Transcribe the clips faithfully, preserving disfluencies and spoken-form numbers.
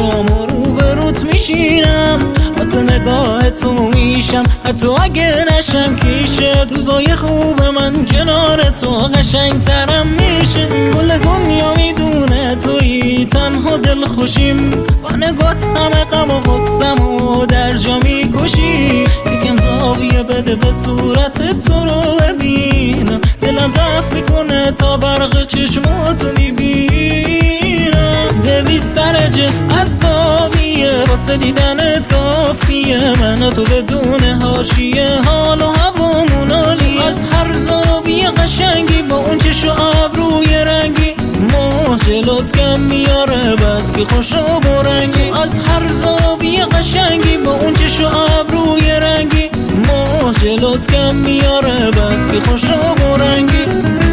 میام و روبروت میشینم، واسه نگاه تو میشم حتی اگه نشم کیشه. روزای خوب من کنار تو قشنگترم میشه. کل دنیا میدونه تویی تنها دل خوشیم، با نگات همه غم و غصم و در جا میکشی. یکم زاویه بده به صورت تو رو ببینم، دلم ضعف میکنه تا برق چشماتو میبینم. دویست درجه عصابیه واسه دیدنت کافیه، من و تو بدون حاشیه حال و هوامون عالیه. از هر زاویه قشنگی با اون چشم و ابروی رنگی، ماه جلوت کم میاره بس که خوش و برنگی. از هر زاویه قشنگی با اون چشم و ابروی رنگی، ماه جلوت کم میاره بس که خوش و برنگی.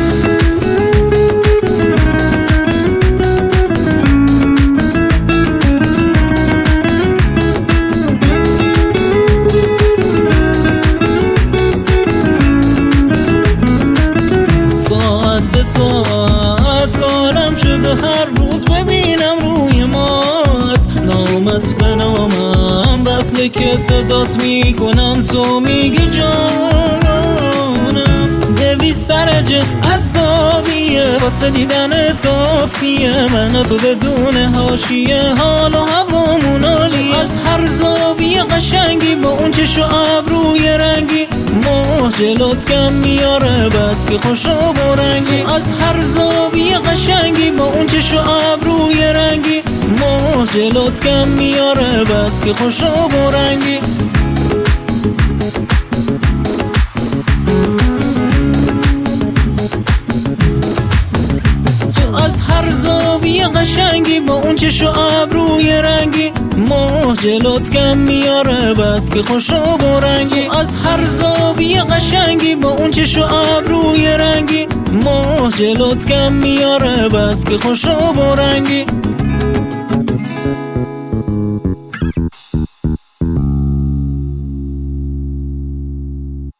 ساعت کارم شده هر روز ببینم روی مات، نامت به نامم وصله که صدات میکنم تو میگی جانم. دویست درجه عصابیه واسه دیدنت کافیه، من و تو بدون حاشیه حال و هوامون عالیه. از هر زاویه قشنگی با اون چشم و ابروی رنگی، ماه جلوت کم میاره بس که خوش و برنگی. از هر زاویه قشنگی با اون چشم و ابروی رنگی، ماه جلوت کم میاره بس که خوش و برنگی. از هر زاویه قشنگی با اون چشم و ابروی رنگی، ماه جلوت کم میاره بس که خوش و برنگی. از هر زاویه قشنگی با اون چشم و ابروی رنگی، ماه جلوت کم میاره بس که خوش و برنگی.